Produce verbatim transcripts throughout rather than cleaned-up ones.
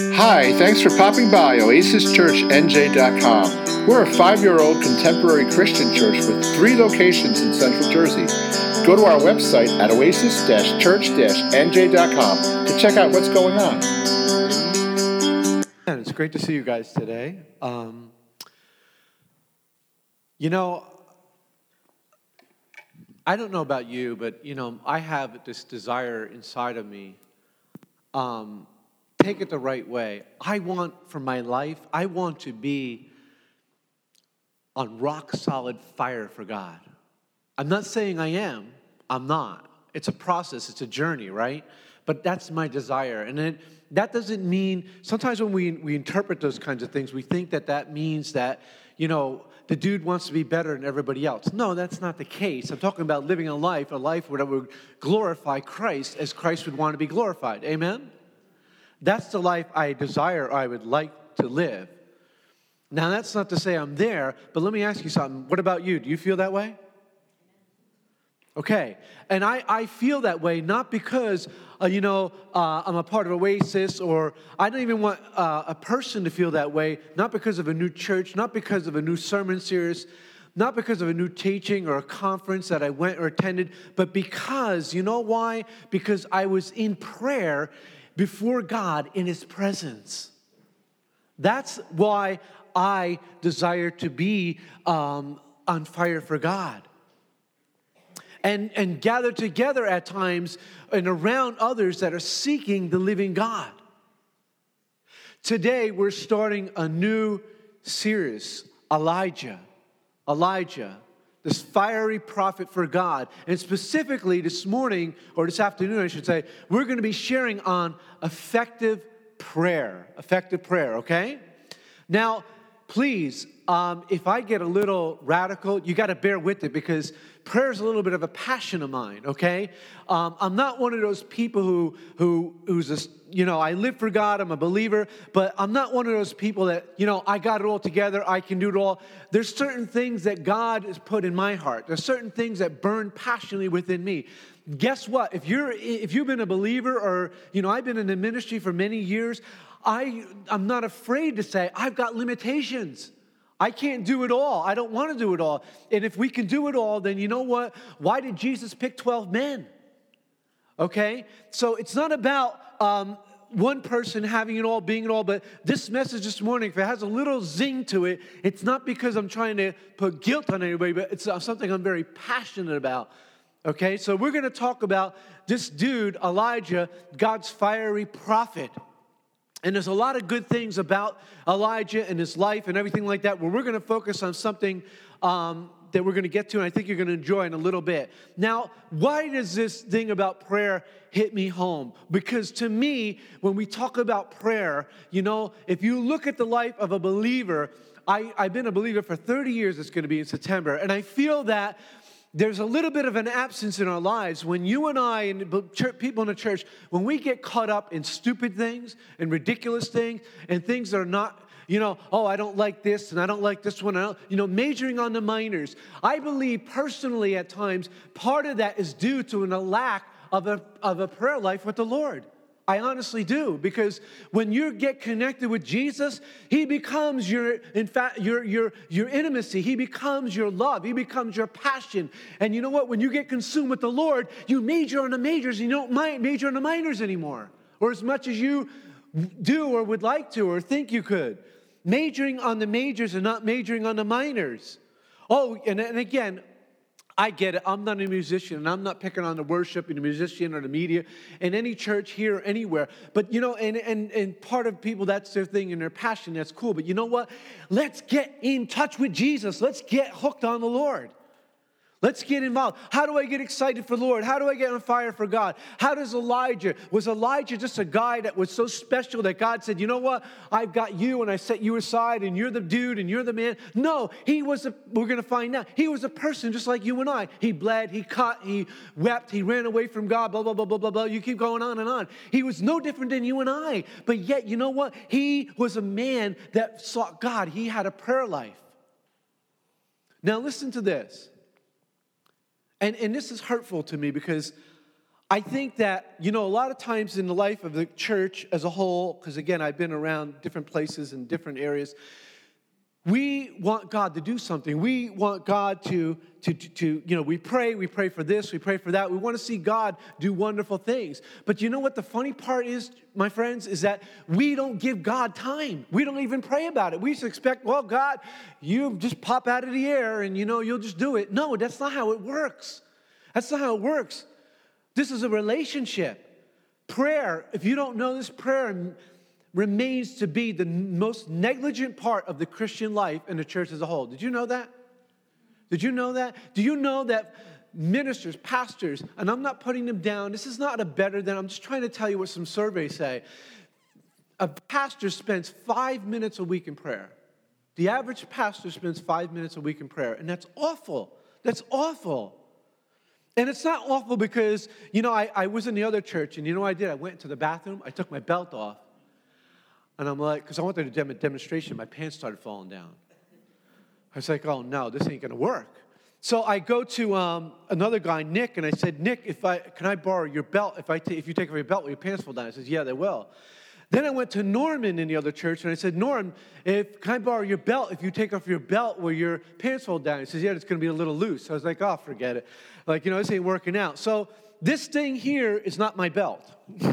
Hi, thanks for popping by oasis church n j dot com. We're a five-year-old contemporary Christian church with three locations in Central Jersey. Go to our website at oasis church n j dot com to check out what's going on. And it's great to see you guys today. Um, you know, I don't know about you, but, you know, I have this desire inside of me. Um, take it the right way. I want, for my life, I want to be on rock-solid fire for God. I'm not saying I am. I'm not. It's a process. It's a journey, right? But that's my desire. And it, that doesn't mean, sometimes when we, we interpret those kinds of things, we think that that means that, you know, the dude wants to be better than everybody else. No, that's not the case. I'm talking about living a life, a life where would glorify Christ as Christ would want to be glorified. Amen? That's the life I desire, I would like to live. Now, that's not to say I'm there, but let me ask you something. What about you? Do you feel that way? Okay, and I, I feel that way not because, uh, you know, uh, I'm a part of Oasis, or I don't even want uh, a person to feel that way, not because of a new church, not because of a new sermon series, not because of a new teaching or a conference that I went or attended, but because, you know why? Because I was in prayer before God in His presence. That's why I desire to be um, on fire for God. And, and gather together at times and around others that are seeking the living God. Today, we're starting a new series, Elijah. Elijah, this fiery prophet for God. And specifically this morning, or this afternoon, I should say, we're going to be sharing on effective prayer. Effective prayer, okay? Now, please, um, if I get a little radical, you got to bear with it because prayer is a little bit of a passion of mine, okay? Um, I'm not one of those people who, who, who's, a, you know, I live for God, I'm a believer, but I'm not one of those people that, you know, I got it all together, I can do it all. There's certain things that God has put in my heart. There's certain things that burn passionately within me. Guess what? If you're, if you've been a believer or, you know, I've been in the ministry for many years, I, I'm not afraid to say I've got limitations. I can't do it all. I don't want to do it all. And if we can do it all, then you know what? Why did Jesus pick twelve men? Okay? So it's not about um, one person having it all, being it all, but this message this morning, if it has a little zing to it, it's not because I'm trying to put guilt on anybody, but it's something I'm very passionate about. Okay? So we're going to talk about this dude, Elijah, God's fiery prophet. And there's a lot of good things about Elijah and his life and everything like that, where we're going to focus on something um, that we're going to get to, and I think you're going to enjoy in a little bit. Now, why does this thing about prayer hit me home? Because to me, when we talk about prayer, you know, if you look at the life of a believer, I, I've been a believer for thirty years, it's going to be in September, and I feel that there's a little bit of an absence in our lives when you and I and people in the church, when we get caught up in stupid things and ridiculous things and things that are not, you know, oh, I don't like this and I don't like this one. I don't, you know, majoring on the minors. I believe personally at times part of that is due to a lack of a, of a prayer life with the Lord. I honestly do, because when you get connected with Jesus, He becomes your, in fact, your, your, your intimacy. He becomes your love. He becomes your passion. And you know what? When you get consumed with the Lord, you major on the majors and you don't major on the minors anymore, or as much as you do or would like to or think you could. Majoring on the majors and not majoring on the minors. Oh, and, and again, I get it. I'm not a musician, and I'm not picking on the worship and the musician or the media in any church here or anywhere. But, you know, and, and, and part of people, that's their thing and their passion. That's cool. But you know what? Let's get in touch with Jesus. Let's get hooked on the Lord. Let's get involved. How do I get excited for the Lord? How do I get on fire for God? How does Elijah, was Elijah just a guy that was so special that God said, you know what? I've got you and I set you aside and you're the dude and you're the man. No, he was, a, we're going to find out, he was a person just like you and I. He bled, he cut, he wept, he ran away from God, blah, blah, blah, blah, blah, blah. You keep going on and on. He was no different than you and I. But yet, you know what? He was a man that sought God. He had a prayer life. Now listen to this. And, and this is hurtful to me because I think that, you know, a lot of times in the life of the church as a whole, because again, I've been around different places and different areas, we want God to do something. We want God to, to, to, to, you know, we pray, we pray for this, we pray for that. We want to see God do wonderful things. But you know what the funny part is, my friends, is that we don't give God time. We don't even pray about it. We just expect, well, God, you just pop out of the air and, you know, you'll just do it. No, that's not how it works. That's not how it works. This is a relationship. Prayer, if you don't know this, prayer remains to be the most negligent part of the Christian life in the church as a whole. Did you know that? Did you know that? Do you know that ministers, pastors, and I'm not putting them down. This is not a better than, I'm just trying to tell you what some surveys say. A pastor spends five minutes a week in prayer. The average pastor spends five minutes a week in prayer, and that's awful. That's awful. And it's not awful because, you know, I, I was in the other church, and you know what I did? I went to the bathroom, I took my belt off, and I'm like, because I wanted to do a demonstration, my pants started falling down. I was like, oh, no, this ain't going to work. So I go to um, another guy, Nick, and I said, Nick, if I can I borrow your belt? If I t- if you take off your belt, will your pants fall down? He says, yeah, they will. Then I went to Norman in the other church, and I said, Norm, if can I borrow your belt? If you take off your belt, will your pants fall down? He says, yeah, it's going to be a little loose. So I was like, oh, forget it. Like, you know, this ain't working out. So this thing here is not my belt.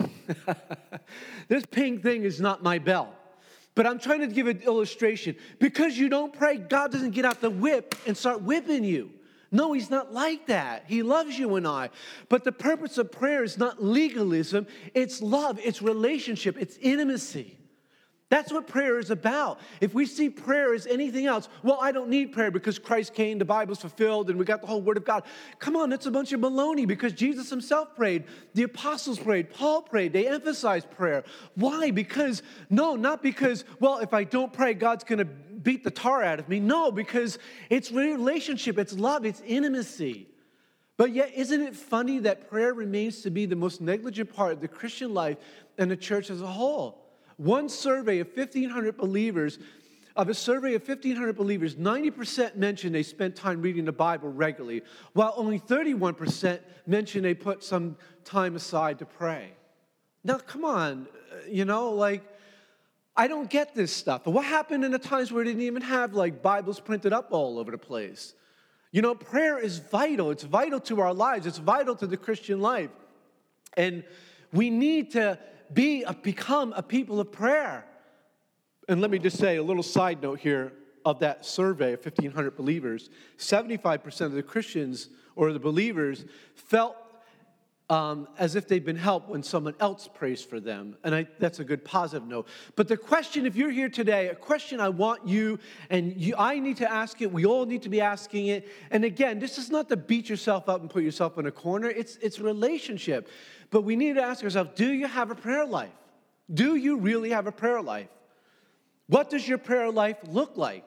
This pink thing is not my belt. But I'm trying to give an illustration. Because you don't pray, God doesn't get out the whip and start whipping you. No, he's not like that. He loves you and I. But the purpose of prayer is not legalism. It's love. It's relationship. It's intimacy. That's what prayer is about. If we see prayer as anything else, well, I don't need prayer because Christ came, the Bible's fulfilled, and we got the whole Word of God. Come on, that's a bunch of baloney because Jesus himself prayed. The apostles prayed. Paul prayed. They emphasized prayer. Why? Because, no, not because, well, if I don't pray, God's going to beat the tar out of me. No, because it's relationship, it's love, it's intimacy. But yet, isn't it funny that prayer remains to be the most negligent part of the Christian life and the church as a whole? One survey of fifteen hundred believers, of a survey of fifteen hundred believers, ninety percent mentioned they spent time reading the Bible regularly, while only thirty-one percent mentioned they put some time aside to pray. Now, come on, you know, like, I don't get this stuff. But what happened in the times where they didn't even have, like, Bibles printed up all over the place? You know, prayer is vital. It's vital to our lives. It's vital to the Christian life. And we need to be a, become a people of prayer. And let me just say a little side note here of that survey of fifteen hundred believers. seventy-five percent of the Christians or the believers felt um, as if they've been helped when someone else prays for them. And I, that's a good positive note. But the question, if you're here today, a question I want you, and you, I need to ask it, we all need to be asking it. And again, this is not to beat yourself up and put yourself in a corner. It's, it's relationship. But we need to ask ourselves, do you have a prayer life? Do you really have a prayer life? What does your prayer life look like?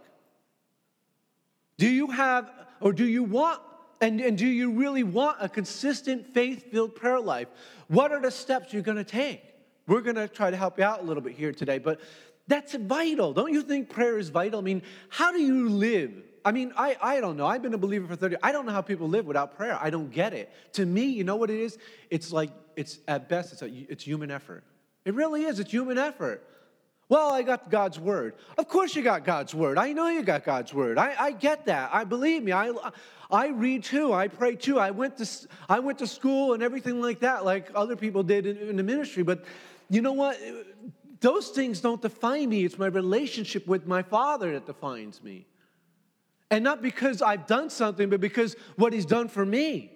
Do you have, or do you want, and, and do you really want a consistent, faith-filled prayer life? What are the steps you're going to take? We're going to try to help you out a little bit here today, but that's vital. Don't you think prayer is vital? I mean, how do you live? I mean, I, I don't know. I've been a believer for thirty. I don't know how people live without prayer. I don't get it. To me, you know what it is? It's like, it's at best, it's, a, it's human effort. It really is. It's human effort. Well, I got God's word. Of course you got God's word. I know you got God's word. I, I get that. I believe me. I, I read too. I pray too. I went to I went to school and everything like that, like other people did in, in the ministry. But you know what? Those things don't define me. It's my relationship with my Father that defines me. And not because I've done something, but because what he's done for me.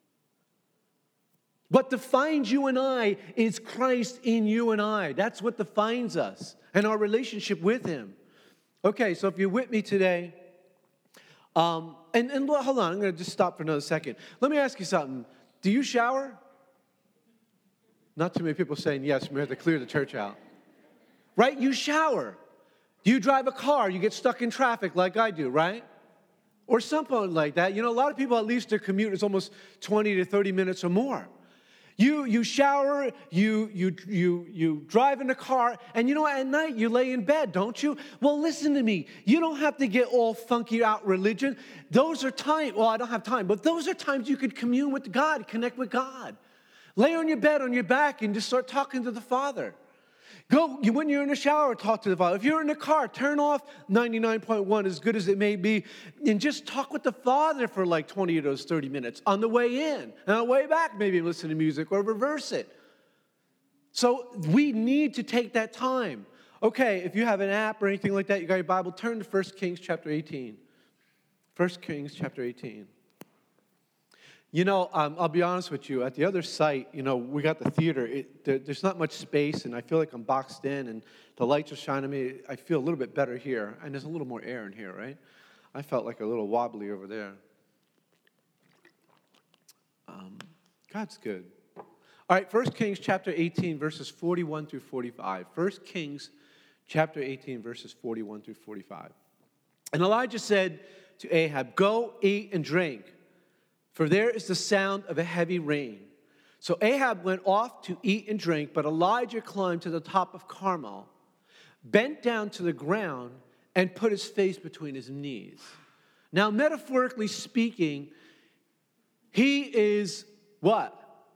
What defines you and I is Christ in you and I. That's what defines us and our relationship with him. Okay, so if you're with me today, um, and, and hold on, I'm going to just stop for another second. Let me ask you something. Do you shower? Not too many people saying yes. We have to clear the church out. Right? You shower. You drive a car. You get stuck in traffic like I do, right? Or something like that. You know, a lot of people, at least their commute is almost twenty to thirty minutes or more. You you shower, you you you you drive in a car, and you know, at night you lay in bed, don't you? Well, listen to me. You don't have to get all funky out religion. Those are times, well, I don't have time, but those are times you could commune with God, connect with God. Lay on your bed, on your back, and just start talking to the Father. Go, when you're in the shower, talk to the Father. If you're in the car, turn off ninety-nine point one, as good as it may be, and just talk with the Father for like twenty of those thirty minutes on the way in. And on the way back, maybe listen to music or reverse it. So we need to take that time. Okay, if you have an app or anything like that, you got your Bible, turn to First Kings chapter eighteen. First Kings chapter eighteen. You know, um, I'll be honest with you. At the other site, you know, we got the theater. It, there, there's not much space, and I feel like I'm boxed in, and the lights are shining on me. I feel a little bit better here, and there's a little more air in here, right? I felt like a little wobbly over there. Um, God's good. All right, First Kings chapter eighteen, verses forty-one through forty-five. First Kings chapter eighteen, verses forty-one through forty-five. And Elijah said to Ahab, "Go, eat, and drink, for there is the sound of a heavy rain." So Ahab went off to eat and drink, but Elijah climbed to the top of Carmel, bent down to the ground, and put his face between his knees. Now, metaphorically speaking, he is what?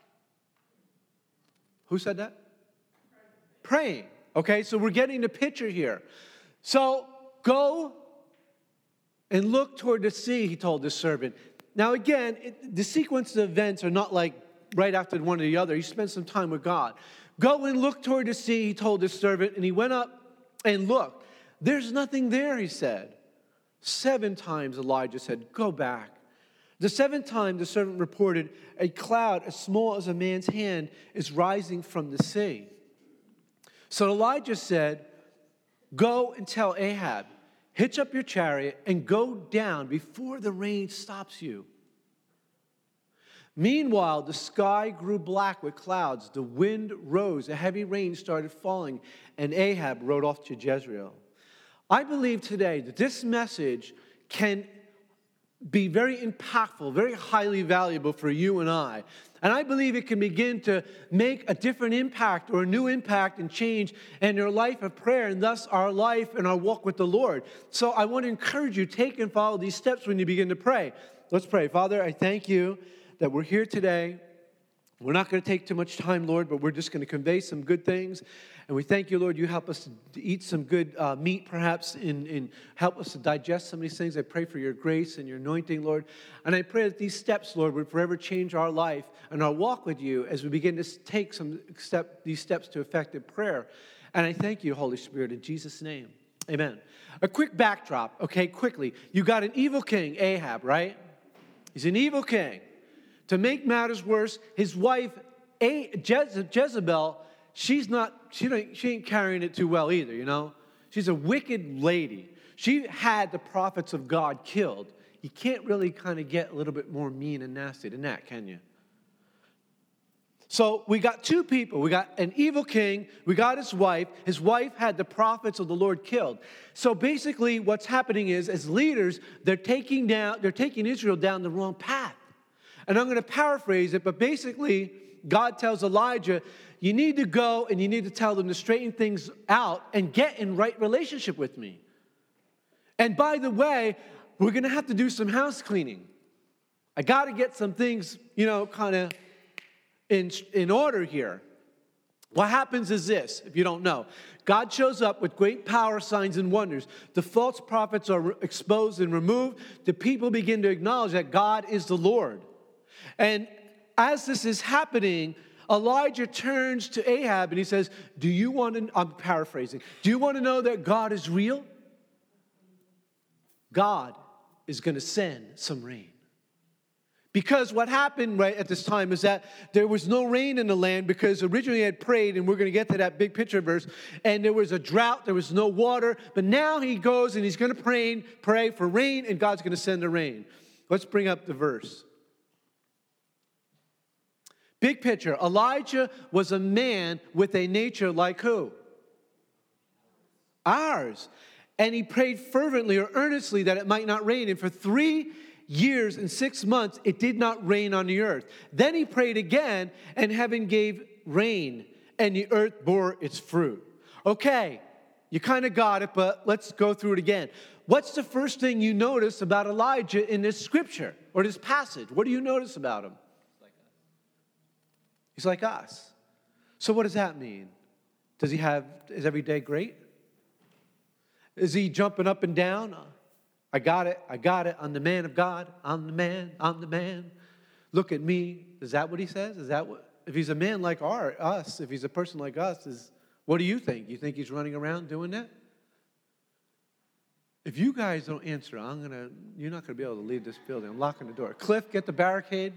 Who said that? Praying. Okay, so we're getting the picture here. So go and look toward the sea, he told his servant. Now again, it, the sequence of events are not like right after one or the other. He spent some time with God. Go and look toward the sea, he told his servant, and he went up and looked. There's nothing there, he said. Seven times Elijah said, "Go back." The seventh time the servant reported, "A cloud as small as a man's hand is rising from the sea." So Elijah said, "Go and tell Ahab, hitch up your chariot and go down before the rain stops you." Meanwhile, the sky grew black with clouds. The wind rose. A heavy rain started falling, and Ahab rode off to Jezreel. I believe today that this message can be very impactful, very highly valuable for you and I. And I believe it can begin to make a different impact or a new impact and change in your life of prayer and thus our life and our walk with the Lord. So I want to encourage you, take and follow these steps when you begin to pray. Let's pray. Father, I thank you that we're here today. We're not going to take too much time, Lord, but we're just going to convey some good things. And we thank you, Lord, you help us to eat some good uh, meat, perhaps, and, and help us to digest some of these things. I pray for your grace and your anointing, Lord. And I pray that these steps, Lord, would forever change our life and our walk with you as we begin to take some step, these steps to effective prayer. And I thank you, Holy Spirit, in Jesus' name. Amen. A quick backdrop, okay, quickly. You got an evil king, Ahab, right? He's an evil king. To make matters worse, his wife, Jezebel, she's not, she, don't, she ain't carrying it too well either, you know? She's a wicked lady. She had the prophets of God killed. You can't really kind of get a little bit more mean and nasty than that, can you? So we got two people. We got an evil king. We got his wife. His wife had the prophets of the Lord killed. So basically what's happening is, as leaders, they're taking down, they're taking Israel down the wrong path. And I'm going to paraphrase it, but basically, God tells Elijah, you need to go and you need to tell them to straighten things out and get in right relationship with me. And by the way, we're going to have to do some house cleaning. I got to get some things, you know, kind of in, in order here. What happens is this, if you don't know. God shows up with great power, signs, and wonders. The false prophets are exposed and removed. The people begin to acknowledge that God is the Lord. And as this is happening, Elijah turns to Ahab and he says, do you want to, I'm paraphrasing, do you want to know that God is real? God is going to send some rain. Because what happened right at this time is that there was no rain in the land because originally he had prayed, and we're going to get to that big picture verse, and there was a drought, there was no water, but now he goes and he's going to pray, pray for rain, and God's going to send the rain. Let's bring up the verse. Big picture. Elijah was a man with a nature like who? Ours. And he prayed fervently or earnestly that it might not rain. And for three years and six months, it did not rain on the earth. Then he prayed again, and heaven gave rain, and the earth bore its fruit. Okay, you kind of got it, but let's go through it again. What's the first thing you notice about Elijah in this scripture or this passage? What do you notice about him? He's like us. So what does that mean? Does he have, is every day great? Is he jumping up and down? I got it, I got it. I'm the man of God. I'm the man, I'm the man. Look at me. Is that what he says? Is that what, if he's a man like our, us, if he's a person like us, is what do you think? You think he's running around doing that? If you guys don't answer, I'm going to, you're not going to be able to leave this building. I'm locking the door. Cliff, get the barricade.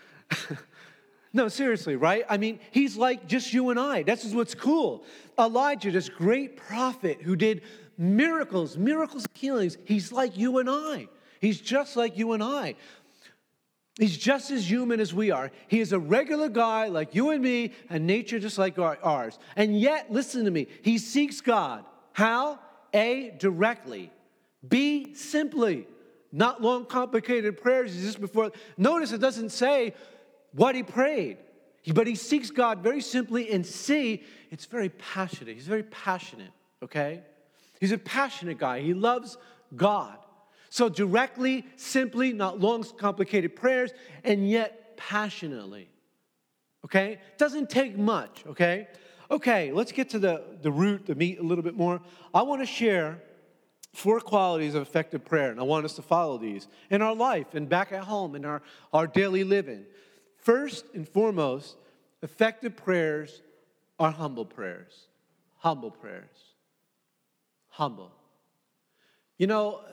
No, seriously, right? I mean, he's like just you and I. This is what's cool. Elijah, this great prophet who did miracles, miracles, healings. He's like you and I. He's just like you and I. He's just as human as we are. He is a regular guy like you and me, and nature just like ours. And yet, listen to me, he seeks God. How? A, directly. B, simply. Not long, complicated prayers. Just before. Notice it doesn't say what he prayed, but he seeks God very simply. And C, it's very passionate. He's very passionate, okay? He's a passionate guy. He loves God. So directly, simply, not long, complicated prayers, and yet passionately, okay? Doesn't take much, okay? Okay, let's get to the, the root, the meat a little bit more. I want to share four qualities of effective prayer, and I want us to follow these in our life and back at home in our, our daily living. First and foremost, effective prayers are humble prayers. Humble prayers. Humble. You know,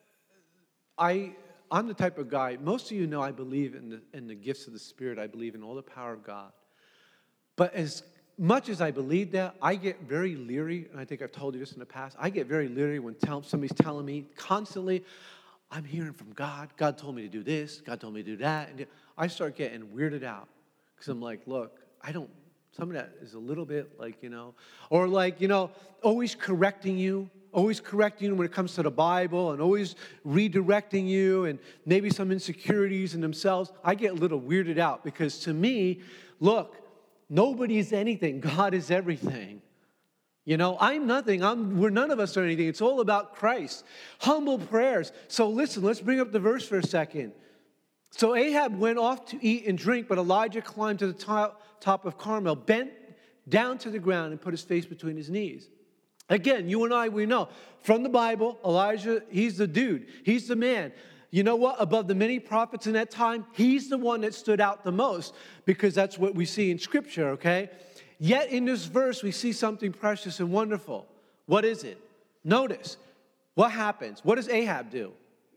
I, I'm the type of guy, most of you know I believe in the, in the gifts of the Spirit. I believe in all the power of God. But as much as I believe that, I get very leery, and I think I've told you this in the past, I get very leery when tell, somebody's telling me constantly, I'm hearing from God. God told me to do this. God told me to do that. And I start getting weirded out because I'm like, look, I don't, some of that is a little bit like, you know, or like, you know, always correcting you, always correcting you when it comes to the Bible and always redirecting you and maybe some insecurities in themselves. I get a little weirded out because to me, look, nobody is anything. God is everything. You know, I'm nothing. I'm, we're none of us are anything. It's all about Christ. Humble prayers. So listen, let's bring up the verse for a second. So Ahab went off to eat and drink, but Elijah climbed to the top, top of Carmel, bent down to the ground, and put his face between his knees. Again, you and I, we know from the Bible, Elijah, he's the dude. He's the man. You know what? Above the many prophets in that time, he's the one that stood out the most because that's what we see in Scripture, okay? Yet in this verse, we see something precious and wonderful. What is it? Notice, what happens? What does Ahab do?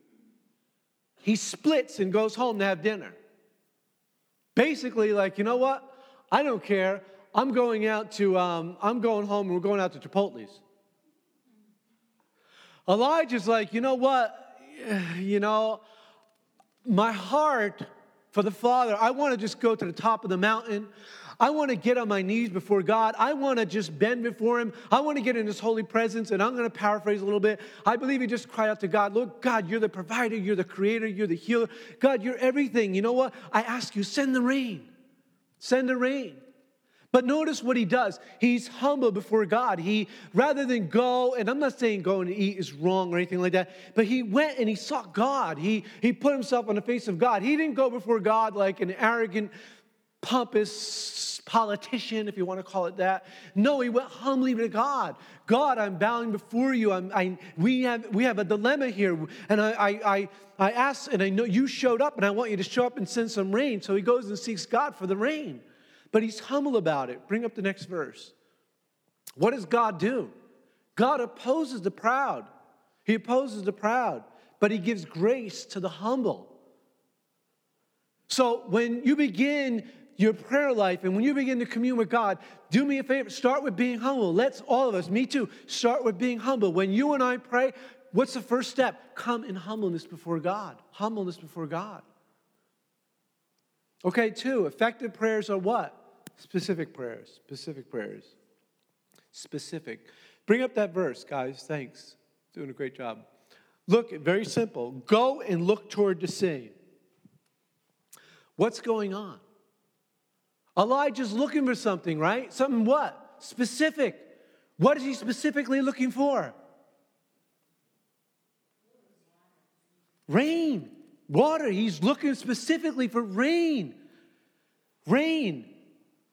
He splits and goes home to have dinner. Basically, like, you know what? I don't care. I'm going out to, um, I'm going home and we're going out to Chipotle's. Elijah's like, you know what? You know, my heart for the Father, I want to just go to the top of the mountain. I want to get on my knees before God. I want to just bend before Him. I want to get in His holy presence. And I'm going to paraphrase a little bit. I believe he just cried out to God, Lord, God, you're the provider. You're the creator. You're the healer. God, you're everything. You know what? I ask you, send the rain. Send the rain. But notice what he does. He's humble before God. He, rather than go, and I'm not saying going to eat is wrong or anything like that, but he went and he sought God. He, he put himself on the face of God. He didn't go before God like an arrogant, pompous politician, if you want to call it that. No, he went humbly to God. God, I'm bowing before you. I'm, I, we have we have a dilemma here, and I, I I I asked, and I know you showed up, and I want you to show up and send some rain. So he goes and seeks God for the rain, but he's humble about it. Bring up the next verse. What does God do? God opposes the proud. He opposes the proud, but He gives grace to the humble. So when you begin your prayer life, and when you begin to commune with God, do me a favor, start with being humble. Let's, all of us, me too, start with being humble. When you and I pray, what's the first step? Come in humbleness before God. Humbleness before God. Okay, two, effective prayers are what? Specific prayers. Specific prayers. Specific. Bring up that verse, guys. Thanks. Doing a great job. Look, very simple. Go and look toward the sea. What's going on? Elijah's looking for something, right? Something what? Specific. What is he specifically looking for? Rain. Water. He's looking specifically for rain. Rain.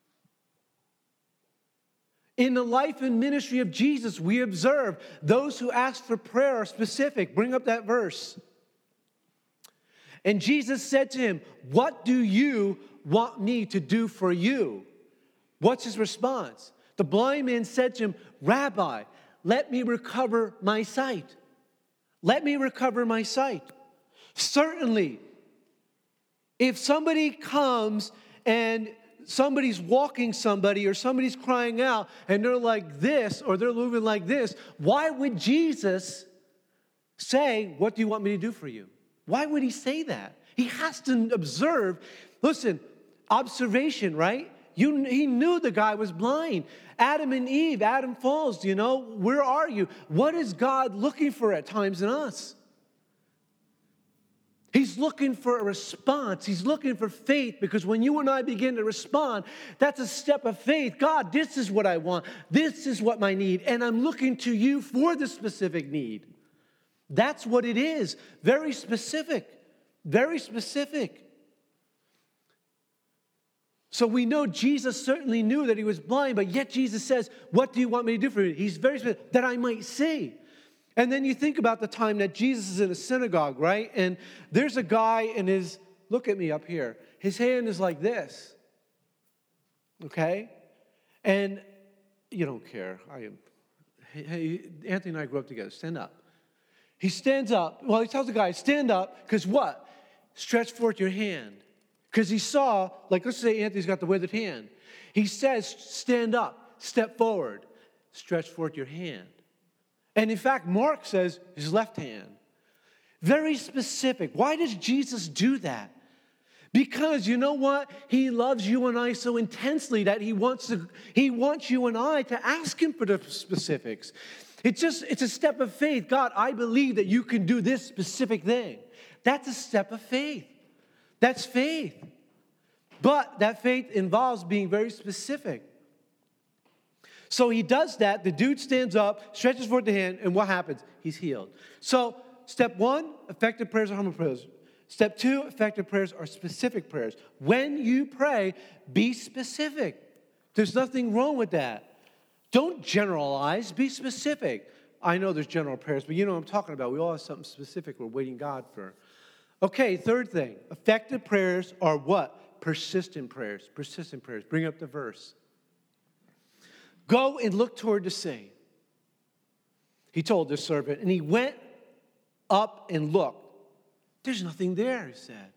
In the life and ministry of Jesus, we observe those who ask for prayer are specific. Bring up that verse. And Jesus said to him, "What do you want me to do for you?" What's his response? The blind man said to him, "Rabbi, let me recover my sight. Let me recover my sight." Certainly, if somebody comes and somebody's walking somebody or somebody's crying out and they're like this or they're moving like this, why would Jesus say, "What do you want me to do for you?" Why would he say that? He has to observe. Listen, observation, right? You, he knew the guy was blind. Adam and Eve, Adam falls, you know, where are you? What is God looking for at times in us? He's looking for a response. He's looking for faith, because when you and I begin to respond, that's a step of faith. God, this is what I want. This is what my need. And I'm looking to you for the specific need. That's what it is. Very specific. Very specific. So we know Jesus certainly knew that he was blind, but yet Jesus says, "What do you want me to do for you?" He's very specific, that I might see. And then you think about the time that Jesus is in a synagogue, right? And there's a guy and his, look at me up here. His hand is like this. Okay? And you don't care. I am. Hey, Anthony and I grew up together. Stand up. He stands up. Well, he tells the guy, stand up, because what? Stretch forth your hand. Because he saw, like, let's say Anthony's got the withered hand. He says, stand up, step forward, stretch forth your hand. And in fact, Mark says his left hand. Very specific. Why does Jesus do that? Because you know what? He loves you and I so intensely that he wants to, he wants you and I to ask him for the specifics. It's just, it's a step of faith. God, I believe that you can do this specific thing. That's a step of faith. That's faith. But that faith involves being very specific. So he does that. The dude stands up, stretches forth the hand, and what happens? He's healed. So step one, effective prayers are humble prayers. Step two, effective prayers are specific prayers. When you pray, be specific. There's nothing wrong with that. Don't generalize, be specific. I know there's general prayers, but you know what I'm talking about. We all have something specific we're waiting God for. Okay, third thing. Effective prayers are what? Persistent prayers. Persistent prayers. Bring up the verse. Go and look toward the sea. He told the servant, and he went up and looked. There's nothing there, he said.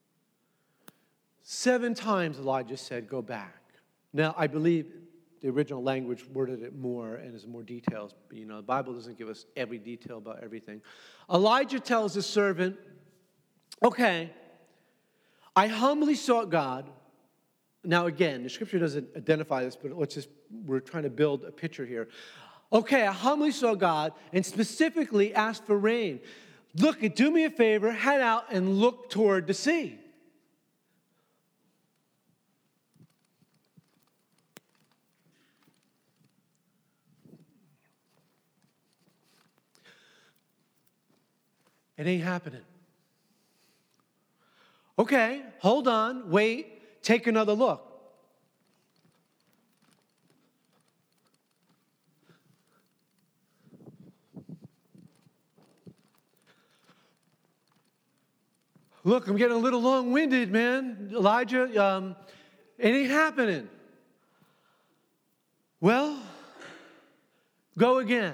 Seven times Elijah said, go back. Now, I believe the original language worded it more and has more details. But, you know, the Bible doesn't give us every detail about everything. Elijah tells the servant, okay, I humbly sought God. Now, again, the scripture doesn't identify this, but let's just, we're trying to build a picture here. Okay, I humbly sought God and specifically asked for rain. Look, do me a favor, head out and look toward the sea. It ain't happening. Okay, hold on, wait, take another look. Look, I'm getting a little long-winded, man. Elijah, um, it ain't happening. Well, go again.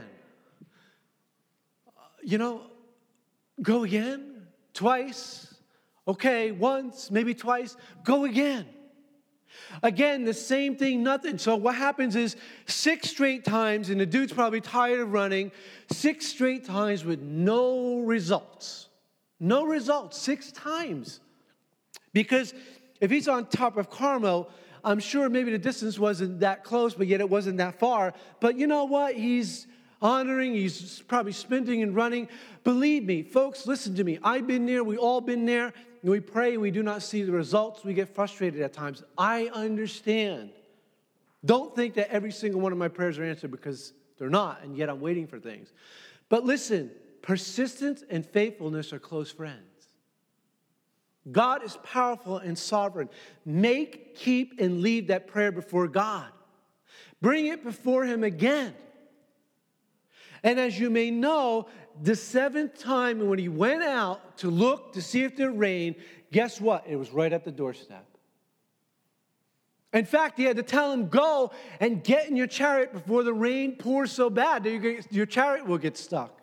You know, go again, twice. Okay, once, maybe twice. Go again. Again, the same thing, nothing. So what happens is six straight times, and the dude's probably tired of running, six straight times with no results. No results, six times. Because if he's on top of Carmel, I'm sure maybe the distance wasn't that close, but yet it wasn't that far. But you know what? He's honoring, he's probably sprinting and running. Believe me, folks, listen to me. I've been there, we all been there. We pray, we do not see the results. We get frustrated at times. I understand. Don't think that every single one of my prayers are answered, because they're not, and yet I'm waiting for things. But listen, persistence and faithfulness are close friends. God is powerful and sovereign. Make, keep, and leave that prayer before God. Bring it before him again. And as you may know, the seventh time when he went out to look to see if there rained, guess what? It was right at the doorstep. In fact, he had to tell him, go and get in your chariot before the rain pours so bad that your chariot will get stuck.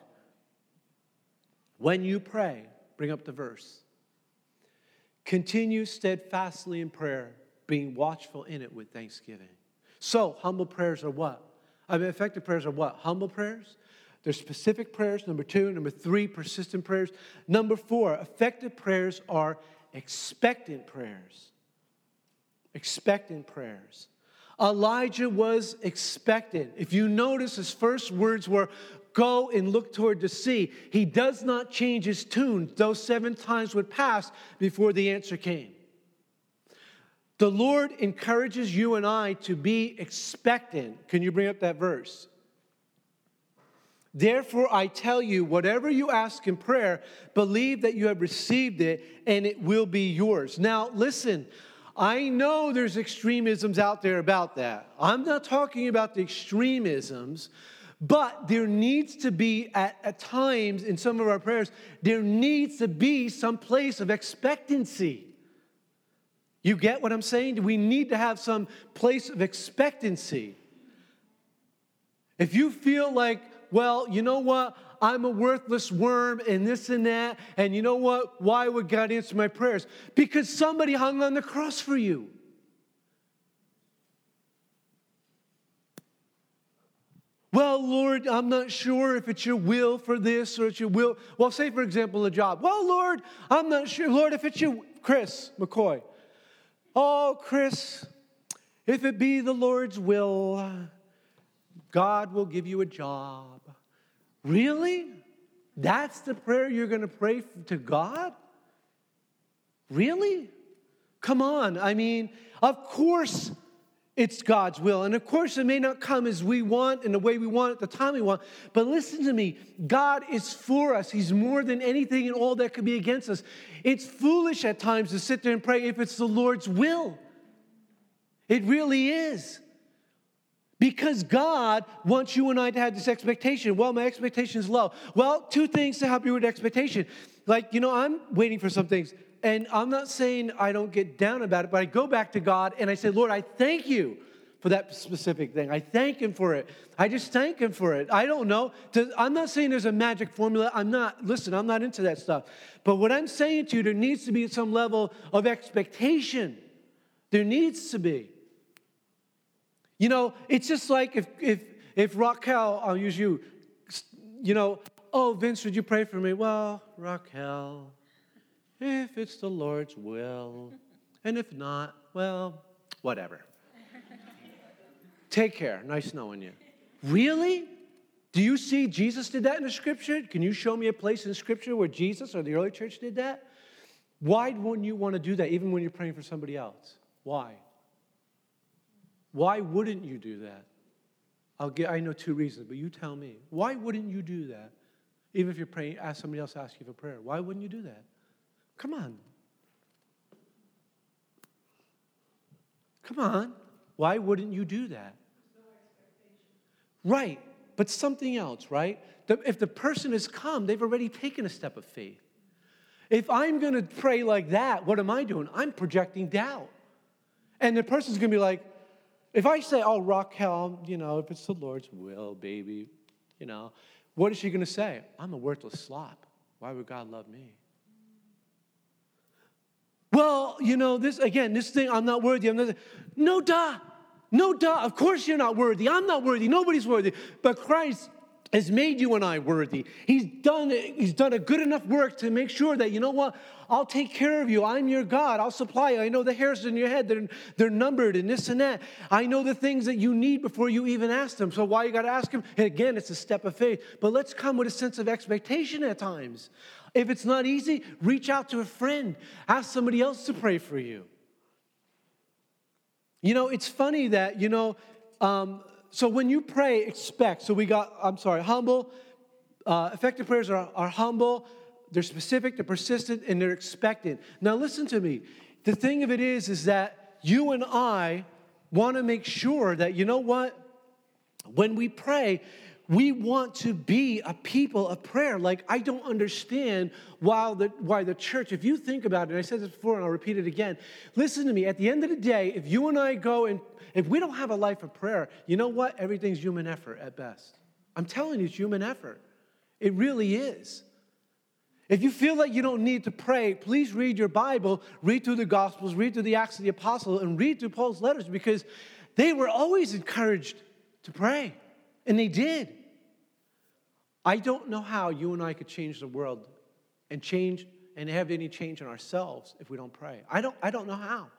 When you pray, bring up the verse. Continue steadfastly in prayer, being watchful in it with thanksgiving. So, humble prayers are what? I mean, effective prayers are what? Humble prayers. There's specific prayers, number two. Number three, persistent prayers. Number four, effective prayers are expectant prayers. Expectant prayers. Elijah was expectant. If you notice, his first words were, go and look toward the sea. He does not change his tune. Those seven times would pass before the answer came. The Lord encourages you and I to be expectant. Can you bring up that verse? Therefore, I tell you, whatever you ask in prayer, believe that you have received it and it will be yours. Now, listen, I know there's extremisms out there about that. I'm not talking about the extremisms, but there needs to be, at, at times in some of our prayers, there needs to be some place of expectancy. You get what I'm saying? We need to have some place of expectancy. If you feel like, well, you know what? I'm a worthless worm and this and that. And you know what? Why would God answer my prayers? Because somebody hung on the cross for you. Well, Lord, I'm not sure if it's your will for this or it's your will. Well, say, for example, a job. Well, Lord, I'm not sure. Lord, if it's your, Chris McCoy. Oh, Chris, if it be the Lord's will, God will give you a job. Really? That's the prayer you're going to pray to God? Really? Come on. I mean, of course it's God's will. And of course it may not come as we want in the way we want at the time we want. But listen to me. God is for us. He's more than anything and all that could be against us. It's foolish at times to sit there and pray if it's the Lord's will. It really is. Because God wants you and I to have this expectation. Well, my expectation is low. Well, two things to help you with expectation. Like, you know, I'm waiting for some things. And I'm not saying I don't get down about it, but I go back to God and I say, Lord, I thank you for that specific thing. I thank him for it. I just thank him for it. I don't know. I'm not saying there's a magic formula. I'm not, listen, I'm not into that stuff. But what I'm saying to you, there needs to be some level of expectation. There needs to be. You know, it's just like if if if Raquel, I'll use you, you know, oh, Vince, would you pray for me? Well, Raquel, if it's the Lord's will, and if not, well, whatever. Take care. Nice knowing you. Really? Do you see Jesus did that in the Scripture? Can you show me a place in Scripture where Jesus or the early church did that? Why wouldn't you want to do that even when you're praying for somebody else? Why? Why wouldn't you do that? I'll get, I know two reasons, but you tell me. Why wouldn't you do that? Even if you're praying, ask somebody else to ask you for prayer. Why wouldn't you do that? Come on. Come on. Why wouldn't you do that? No expectation. Right. But something else, right? The, if the person has come, they've already taken a step of faith. If I'm going to pray like that, what am I doing? I'm projecting doubt. And the person's going to be like, if I say, oh, Raquel, you know, if it's the Lord's will, baby, you know, what is she going to say? I'm a worthless slop. Why would God love me? Well, you know, this, again, this thing, I'm not worthy. I'm not, no, duh. No, duh. Of course you're not worthy. I'm not worthy. Nobody's worthy. But Christ has made you and I worthy. He's done, he's done a good enough work to make sure that, you know what, I'll take care of you. I'm your God. I'll supply you. I know the hairs in your head, they're, they're numbered and this and that. I know the things that you need before you even ask them. So why you got to ask him? And again, it's a step of faith. But let's come with a sense of expectation at times. If it's not easy, reach out to a friend. Ask somebody else to pray for you. You know, it's funny that, you know, um, so when you pray, expect. So we got, I'm sorry, humble. Uh, effective prayers are, are humble. They're specific, they're persistent, and they're expectant. Now listen to me. The thing of it is, is that you and I want to make sure that, you know what? When we pray, we want to be a people of prayer. Like, I don't understand why the, why the church, if you think about it, and I said this before and I'll repeat it again, listen to me, at the end of the day, if you and I go and, if we don't have a life of prayer, you know what? Everything's human effort at best. I'm telling you, it's human effort. It really is. If you feel like you don't need to pray, please read your Bible, read through the Gospels, read through the Acts of the Apostles, and read through Paul's letters, because they were always encouraged to pray, and they did. I don't know how you and I could change the world and change and have any change in ourselves if we don't pray. I don't, I don't know how.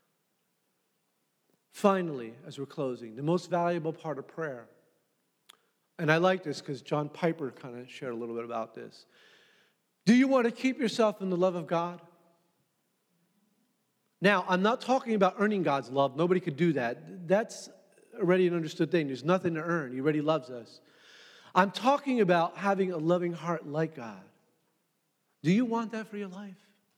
Finally, as we're closing, the most valuable part of prayer, and I like this because John Piper kind of shared a little bit about this. Do you want to keep yourself in the love of God? Now, I'm not talking about earning God's love. Nobody could do that. That's already an understood thing. There's nothing to earn. He already loves us. I'm talking about having a loving heart like God. Do you want that for your life?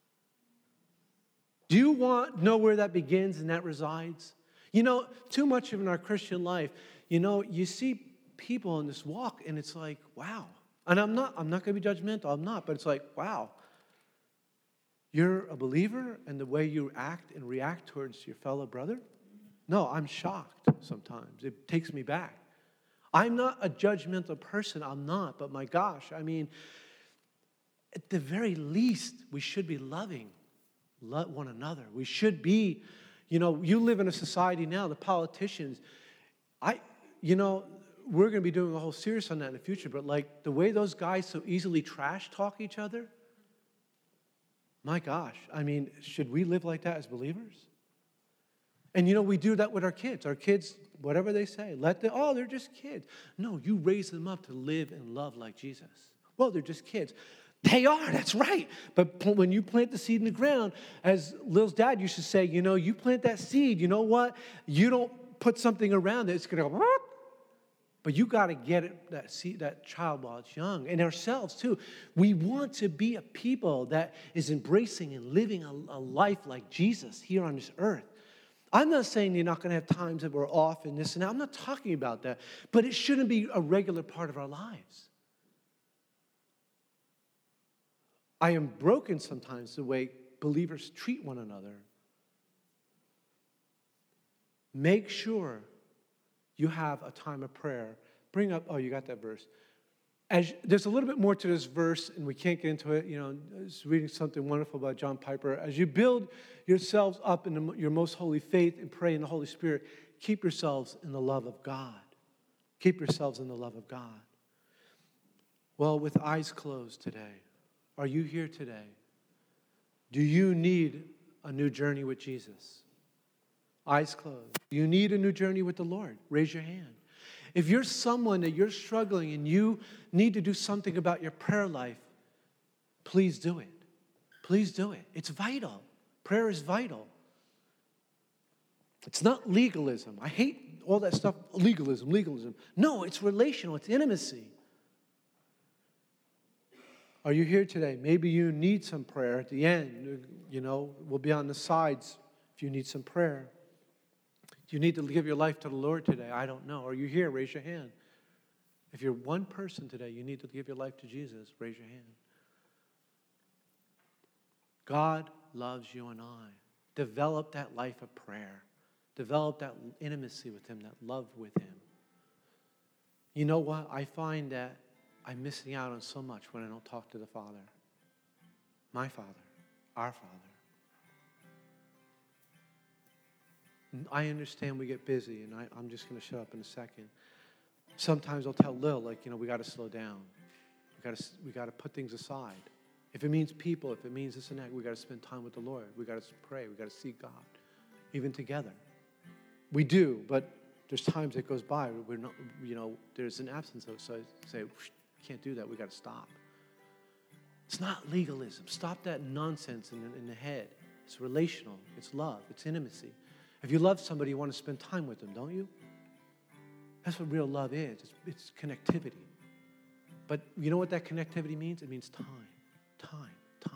Do you want know where that begins and that resides? You know, too much of in our Christian life, you know, you see people in this walk and it's like, wow. And I'm not, I'm not going to be judgmental. I'm not, but it's like, wow. You're a believer and the way you act and react towards your fellow brother? No, I'm shocked sometimes. It takes me back. I'm not a judgmental person. I'm not. But my gosh, I mean, at the very least, we should be loving one another. We should be, you know, you live in a society now, the politicians, I, you know, we're going to be doing a whole series on that in the future, but like the way those guys so easily trash talk each other, my gosh, I mean, should we live like that as believers? And you know, we do that with our kids. Our kids, whatever they say, let them, oh, they're just kids. No, you raise them up to live and love like Jesus. Well, they're just kids. They are, that's right. But when you plant the seed in the ground, as Lil's dad used to say, you know, you plant that seed, you know what? You don't put something around it, it's going to go, whoop. But you got to get it, that seed, that child while it's young. And ourselves, too. We want to be a people that is embracing and living a, a life like Jesus here on this earth. I'm not saying you're not going to have times that we're off and this and that. I'm not talking about that. But it shouldn't be a regular part of our lives. I am broken sometimes the way believers treat one another. Make sure you have a time of prayer. Bring up, oh, you got that verse. As, there's a little bit more to this verse, and we can't get into it. You know, I was reading something wonderful about John Piper. As you build yourselves up in the, your most holy faith and pray in the Holy Spirit, keep yourselves in the love of God. Keep yourselves in the love of God. Well, with eyes closed today, are you here today? Do you need a new journey with Jesus? Eyes closed. Do you need a new journey with the Lord? Raise your hand. If you're someone that you're struggling and you need to do something about your prayer life, please do it. Please do it. It's vital. Prayer is vital. It's not legalism. I hate all that stuff, legalism, legalism. No, it's relational. It's intimacy. Are you here today? Maybe you need some prayer at the end. You know, we'll be on the sides if you need some prayer. Do you need to give your life to the Lord today? I don't know. Are you here? Raise your hand. If you're one person today, you need to give your life to Jesus. Raise your hand. God loves you and I. Develop that life of prayer. Develop that intimacy with Him, that love with Him. You know what? I find that I'm missing out on so much when I don't talk to the Father. My Father. Our Father. I understand we get busy, and I, I'm just going to shut up in a second. Sometimes I'll tell Lil, like, you know, we got to slow down. We got to we got to put things aside. If it means people, if it means this and that, we got to spend time with the Lord. We got to pray. We got to seek God, even together. We do, but there's times it goes by. We're not, you know, there's an absence of. So I say, can't do that. We got to stop. It's not legalism. Stop that nonsense in the, in the head. It's relational. It's love. It's intimacy. If you love somebody, you want to spend time with them, don't you? That's what real love is. It's, it's connectivity. But you know what that connectivity means? It means time, time, time.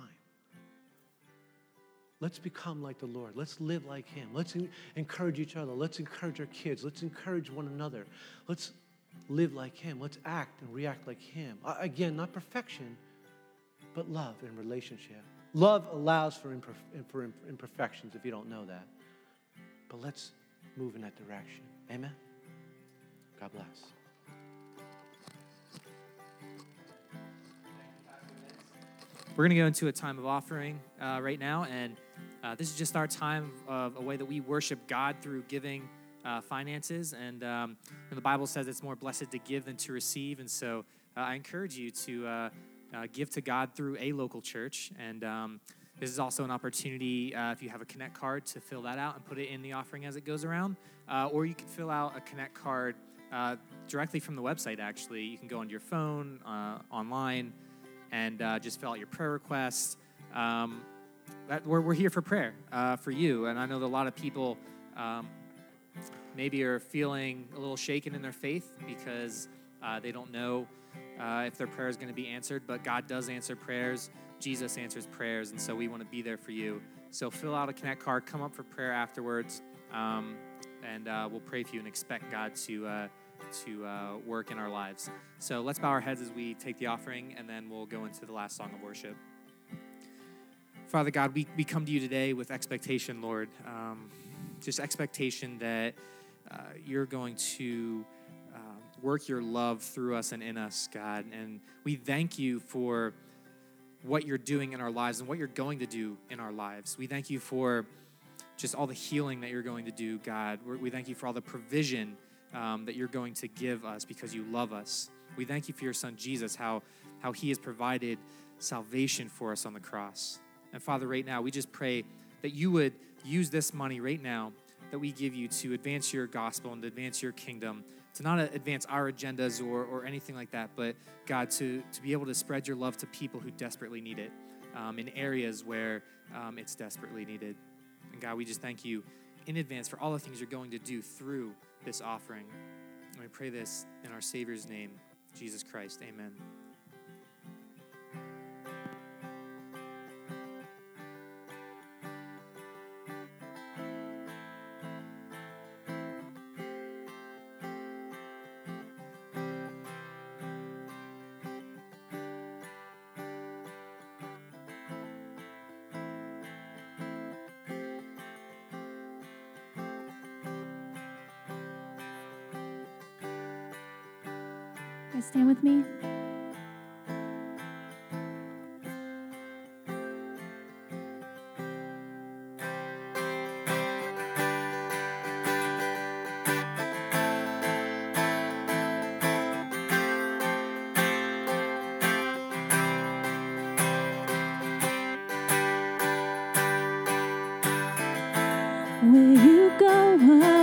Let's become like the Lord. Let's live like Him. Let's in- encourage each other. Let's encourage our kids. Let's encourage one another. Let's live like him. Let's act and react like him. Uh, again, not perfection, but love and relationship. Love allows for, imperf- for imperfections if you don't know that. But let's move in that direction. Amen? God bless. We're going to go into a time of offering uh, right now, and uh, this is just our time of a way that we worship God through giving uh, finances, and, um, and the Bible says it's more blessed to give than to receive, and so uh, I encourage you to uh, uh, give to God through a local church, and um, this is also an opportunity, uh, if you have a Connect card, to fill that out and put it in the offering as it goes around, uh, or you can fill out a Connect card uh, directly from the website, actually. You can go onto your phone, uh, online, and uh, just fill out your prayer requests. Um, that, we're, we're here for prayer uh, for you. And I know that a lot of people um, maybe are feeling a little shaken in their faith because uh, they don't know uh, if their prayer is going to be answered. But God does answer prayers. Jesus answers prayers. And so we want to be there for you. So fill out a Connect card. Come up for prayer afterwards. Um, and uh, we'll pray for you and expect God to uh, to uh, work in our lives. So let's bow our heads as we take the offering, and then we'll go into the last song of worship. Father God, we, we come to you today with expectation, Lord. Um, just expectation that uh, you're going to uh, work your love through us and in us, God. And we thank you for what you're doing in our lives and what you're going to do in our lives. We thank you for just all the healing that you're going to do, God. We're, we thank you for all the provision Um, that you're going to give us because you love us. We thank you for your son, Jesus, how, how he has provided salvation for us on the cross. And Father, right now, we just pray that you would use this money right now that we give you to advance your gospel and to advance your kingdom, to not advance our agendas or, or anything like that, but God, to, to be able to spread your love to people who desperately need it um, in areas where um, it's desperately needed. And God, we just thank you in advance for all the things you're going to do through this offering. And we pray this in our Savior's name, Jesus Christ. Amen. Guys, stand with me. Where you go,